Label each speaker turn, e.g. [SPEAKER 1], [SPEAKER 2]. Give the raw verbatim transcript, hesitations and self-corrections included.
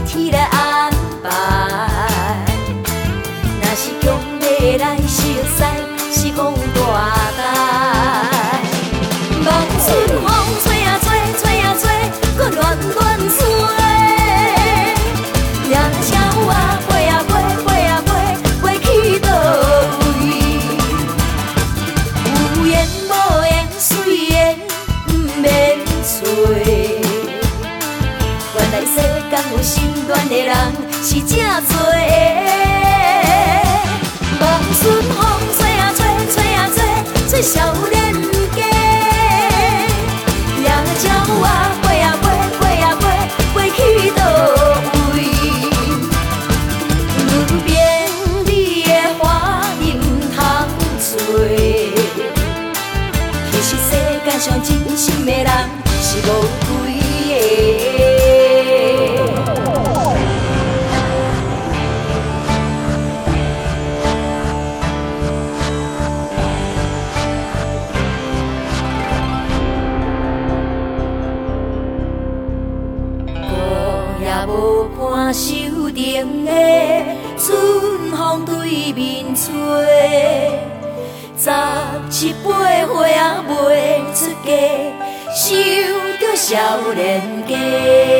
[SPEAKER 1] 天来安排。若是强要来熟悉，是风大台。望春风吹啊吹，吹啊吹，搁乱乱吹。掠鸟啊飞啊飞，飞啊飞，飞去倒位？有缘无缘，随缘，毋免找。原来世间有心软的人是正多。望春风吹啊吹，吹啊吹，吹少年家。掠鸟啊飞啊飞，飞啊飞，飞去倒位？路边你的花你毋通吹。其实世界上真心的人是无几个。无伴手顶的春风对面吹，十七八岁也袂出嫁，想着少年家。